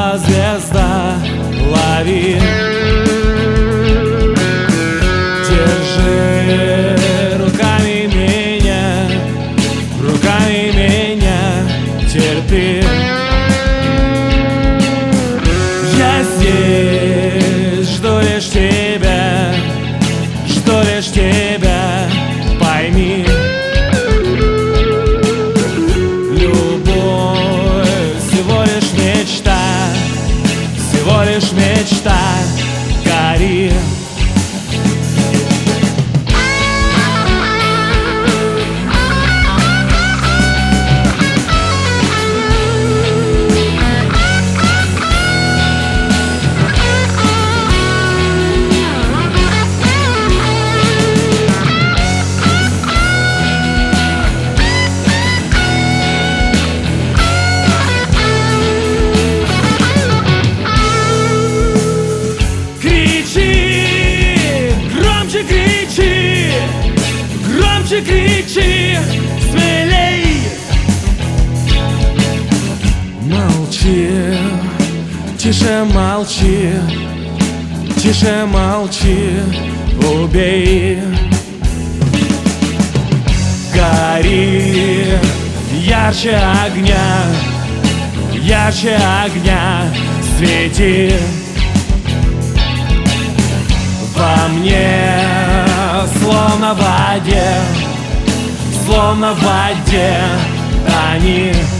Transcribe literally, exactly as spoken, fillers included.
упала звезда, лови. Держи руками меня, руками меня, терпи. Я здесь жду лишь тебя, жду лишь тебя, пойми. Всего лишь мечта, гори. Громче кричи, смелей. Молчи, тише молчи, тише молчи, убей. Гори ярче огня, ярче огня, свети во мне. Словно в воде, словно в воде они